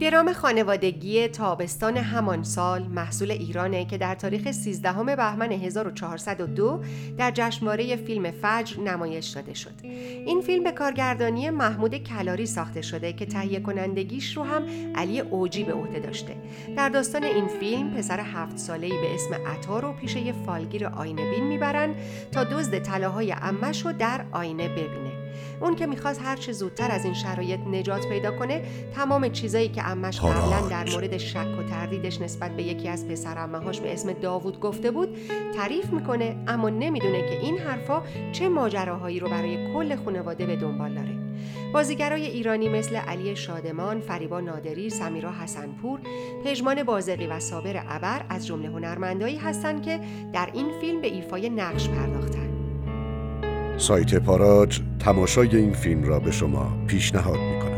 درام خانوادگی تابستان همان سال محصول ایرانه که در تاریخ 13 بهمن 1402 در جشنواره فیلم فجر نمایش داده شد. این فیلم به کارگردانی محمود کلاری ساخته شده که تهیه کنندگیش رو هم علی اوجی به عهده داشته. در داستان این فیلم پسر 7 ساله‌ای به اسم عطا رو پیش یه فالگیر آینه بین میبرن تا دزد طلاهای عمه‌شو در آینه ببینه. اون که میخواست هر چه زودتر از این شرایط نجات پیدا کنه، تمام چیزایی که عمه‌ش قبلا در مورد شک و تردیدش نسبت به یکی از پسر عمه‌هاش به اسم داوود گفته بود تعریف میکنه، اما نمیدونه که این حرفا چه ماجراهایی رو برای کل خانواده به دنبال داره. بازیگرای ایرانی مثل علی شادمان، فریبا نادری، سمیرا حسنپور، پژمان بازقی و صابر ابر از جمله هنرمندایی هستند که در این فیلم به ایفای نقش پرداختند. سایت پاراج تماشای این فیلم را به شما پیشنهاد می‌کند.